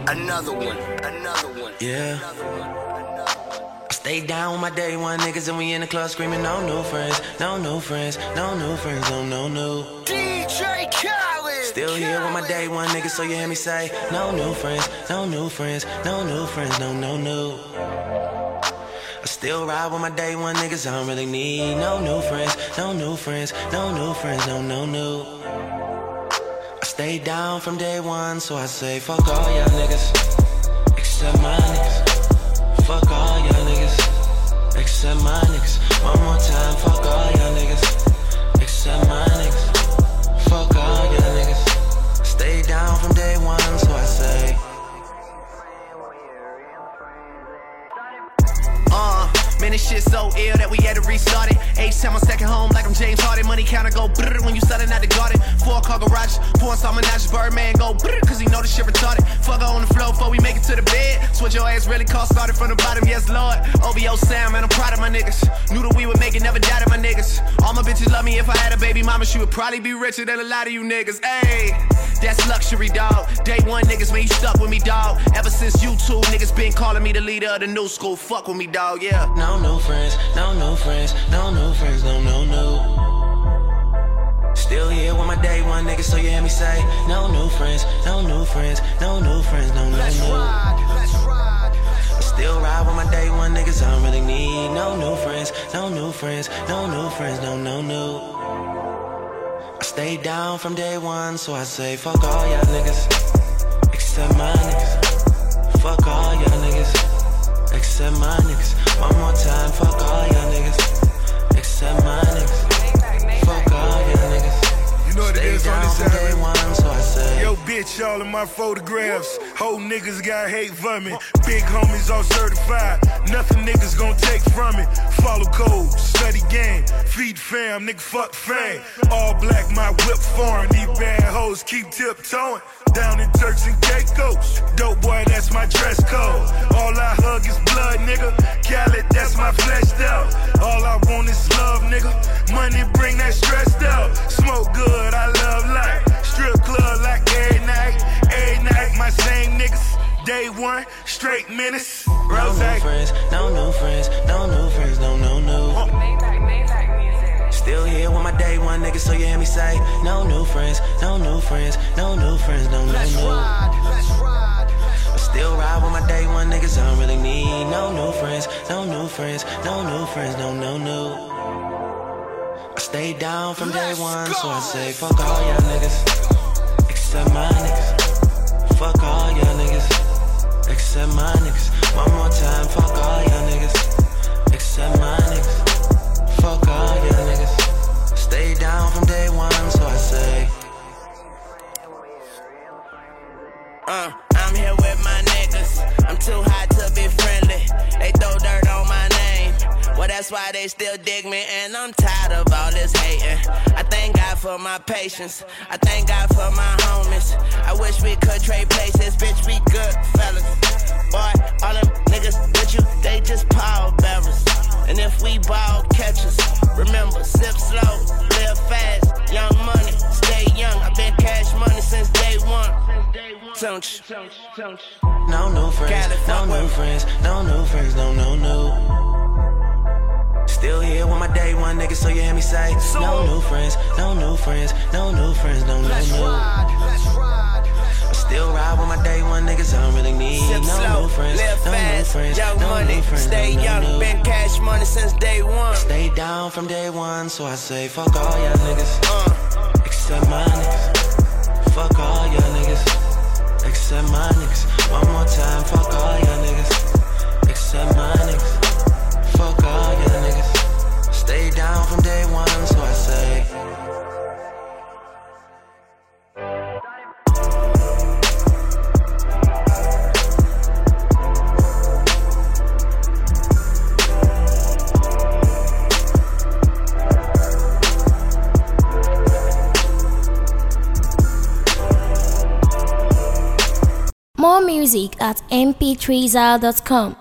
Another one. Yeah. I stay down with my day one niggas and we in the club screaming no new friends, no new friends, no new friends, no new. DJ Khaled. Still here with my day one niggas, so you hear me say no new friends, no new friends, no new friends, no new. I still ride with my day one niggas, I don't really need no new friends, no new friends, no new friends, no new. I stay down from day one, so I say fuck all y'all niggas, except my niggas. Fuck all y'all niggas, except my niggas. One more time, fuck all y'all niggas, except my niggas. Fuck all y'all niggas. Stay down from day one, so I say. Man, this shit so ill that we had to restart it. H-time on second home like I'm James Harden. Money counter go brrr when you selling out the garden. 4-car garage, pouring some menages. Birdman go brrr cause he know this shit retarded. Fuck her on the floor before we make it to the bed. Switch your ass really cost, started from the bottom, yes lord. OVO Sam, man, I'm proud of my niggas. Knew that we would make it, never doubted my niggas. All my bitches love me, if I had a baby mama, she would probably be richer than a lot of you niggas. Ayy, that's luxury, dog. Day one niggas, man, you stuck with me, dog. Ever since you two niggas been calling me the leader of the new school. Fuck with me, dog, yeah. No new friends, no new friends, no new friends, no new. Still here with my day one niggas, so you hear me say no new friends, no new friends, no new friends, no Let's new. ride. I still ride with my day one niggas, I don't really need no new friends, no new friends, no new friends, no new. I stay down from day one, so I say fuck all y'all niggas, except my niggas. Fuck all y'all niggas, except my niggas. One more time, fuck all y'all niggas, except my niggas. Fuck all y'all niggas. You know what it is on this Stay down from day side. one, so I say. Yo, bitch, all of my photographs. Whole niggas got hate for me. Big homies all certified. Nothing niggas gon' take from it. Follow code, study game. Feed fam, nigga, fuck fame. All black, my whip foreign. These bad hoes keep tiptoeing. Down in Turks and Caicos. Dope boy, that's my dress code. All I hug is blood, nigga. Khaled, that's my fleshed out. All I want is love, nigga. Money bring that stressed out. Smoke good, I love life. Strip club like every night. Every night, my same niggas. Day one, straight menace. No Rose. new friends, no new friends, no new friends, no new. Still here with my day one niggas, so you hear me say no new friends, no new friends, no new friends, no Let's new. ride. I still ride with my day one niggas, I don't really need no new friends, no new friends, no new friends, no new. I stay down from day Let's one, go. so I say fuck all y'all niggas, except my niggas. Fuck all y'all niggas, except my niggas. One more time, fuck all y'all niggas, except my niggas. Fuck all y'all niggas. Stay down from day one, so I say. I'm here with my niggas. I'm too hot to be friendly. They throw dirt on my name. Well, that's why they still dig me, and I'm tired of all this hating. I thank God for my patience. I thank God for my homies. I wish we could trade places, bitch, we good fellas. Boy, all them niggas with you, they just power bearers. And if we ball catchers, remember, sip slow, live fast, young money, stay young. I've been cash money since day one. Don't you? No new friends, no new friends, no new friends, no new. Still here with my day one niggas, so you hear me say no new friends, no new friends, no new friends, no Let's new. ride. I still ride with my day one niggas, I don't really need Sip no slow, new friends, live no new fast, friends, young no money, new friends, stay no young. new. Been cash money since day one. Stay down from day one, so I say fuck all y'all niggas, except my niggas. Fuck all y'all niggas, except my niggas. One more time, fuck all y'all niggas, except my niggas. Fuck all y'all niggas. Stay down from day one, so I say. More music at mp3zal.com.